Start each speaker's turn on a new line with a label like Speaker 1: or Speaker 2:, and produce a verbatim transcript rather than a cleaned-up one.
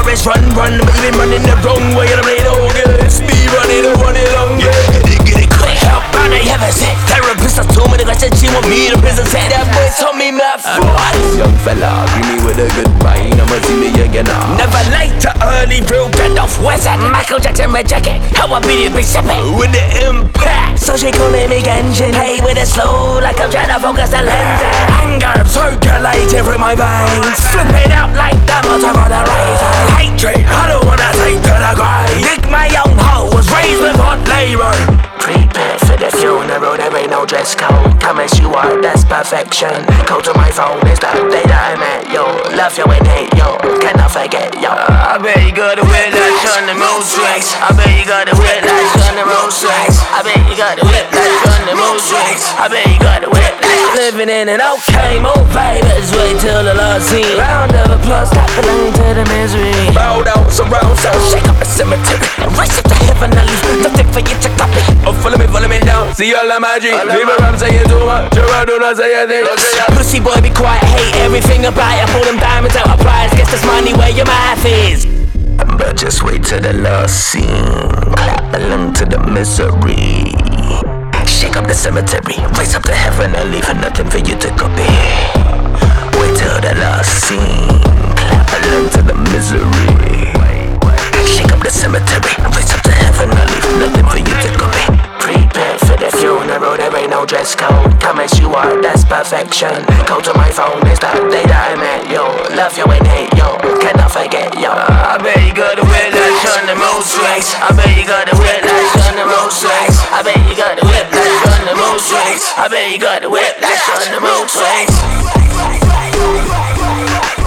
Speaker 1: is run, run, but you been running the wrong way. And I'm like, oh, good. Speed running, I want it long, yeah. Get it, get it quick. Help, I know you haven't said. Therapist, I told me the question, she want me to prison. Say that boy told me, my fraud. Young fella, give me with a good mind. I'ma see me again now. Never late to early, real get off. Where's that Michael Jackson red jacket? How I beat it, be sipping with the impact. So she calling me engine. Hey, with it slow, like I'm trying to focus the lens. Anger circulating through my veins. Flipping out like diamonds on the razor. Hatred, I don't wanna take to the grave. Dick my young hoe was raised with hot labor. Prepare for the funeral, there ain't no dress code. Come as you are, that's perfection. Call to my phone, it's the day that I met yo. Love you and hate yo, cannot forget yo. I bet you got the whiplash on the mood swings. I bet you got the whiplash on the mood swings. I bet you got the whiplash on the mood swings. I bet you got the whiplash. Living in an okay mood, baby. Just wait till the last scene. Round of applause, stop the lane to the misery. Bow down, surround sound, shake up the cemetery. Race up to heaven and leave nothing for you to copy. Oh, follow me, follow me down. See all the magic. People I'm saying too much. Sure, do not say a thing. Pussy boy, be quiet. Hate everything about it. Pull them diamonds out of prize. Guess this money where your mouth is. But just wait till the last scene. Clap along to the misery. Shake up the cemetery. Race up to heaven and leave nothing for you to copy. Wait till the last scene. Clap along to the misery. Shake up the cemetery. Race up to heaven and leave nothing for you to copy. Prepare for the funeral, there ain't no dress code. Come as you are, that's perfection. Call to my phone, it's the day that I met yo. Love you and hate yo, cannot forget yo. I bet you got the whiplash on the mood swings. I bet you got the whiplash on the mood swings. I bet you got the whiplash on the mood swings. I bet you got the whiplash on the mood swings.